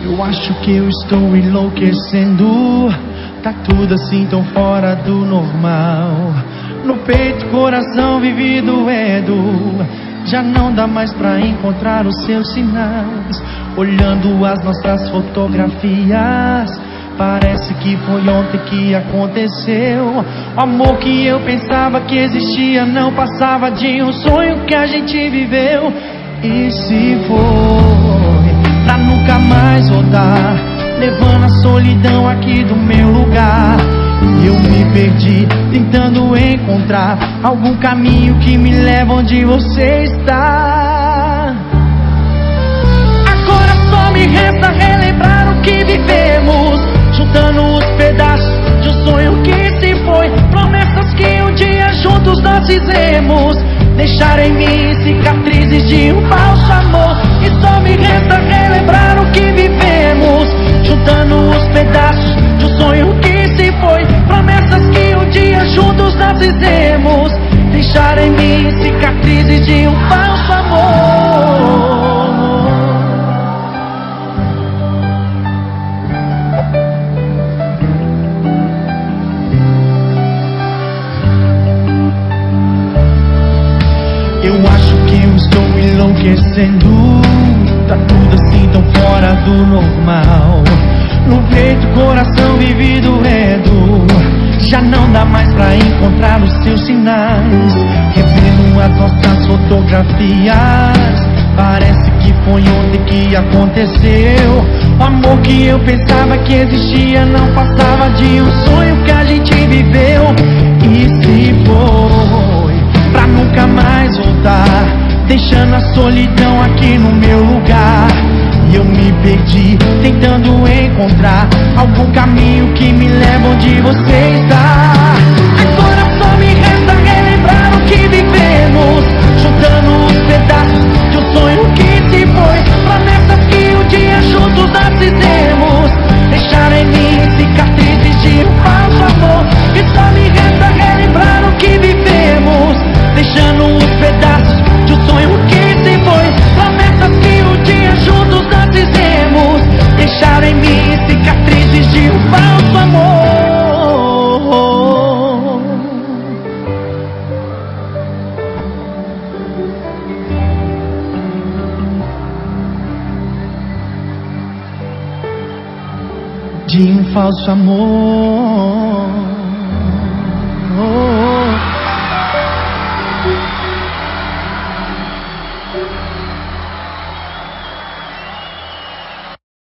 Eu acho que eu estou enlouquecendo. Tá tudo assim tão fora do normal. No peito, coração vivido doendo. Já não dá mais pra encontrar os seus sinais. Olhando as nossas fotografias, parece que foi ontem que aconteceu. O amor que eu pensava que existia não passava de um sonho que a gente viveu. E se foi pra nunca mais voltar, levando a solidão aqui do meu lugar. E eu me perdi tentando encontrar algum caminho que me leve onde você está. Agora só me resta relembrar o que vivemos, juntando os pedaços de um sonho que se foi. Promessas que um dia juntos nós fizemos, deixar em mim cicatrizes de um falso amor. E só me resta relembrar o que vivemos, juntando os pedaços de um sonho que se foi. Promessas que um dia juntos nós fizemos, deixar em mim cicatrizes de um falso amor. Eu acho que eu estou enlouquecendo. Tá tudo assim tão fora do normal. No peito, coração vivido doendo. Já não dá mais pra encontrar os seus sinais. Revendo as nossas fotografias, parece que foi ontem que aconteceu. O amor que eu pensava que existia não passava de um sonho que a gente viveu. E se foi pra nunca mais voltar, deixando a solidão aqui no meu lugar. E eu me perdi tentando encontrar algum caminho que me leve onde você está. Agora só me resta relembrar o que vivemos, juntando os pedaços de um sonho que se foi. Promessas que um dia juntos nós fizemos, deixar em mim cicatrizes de um falso amor. E só me resta relembrar o que vivemos, deixando os pedaços de um sonho que se foi. Promessas que um dia juntos nós fizemos, deixar em mim cicatrizes de um falso amor. De um falso amor.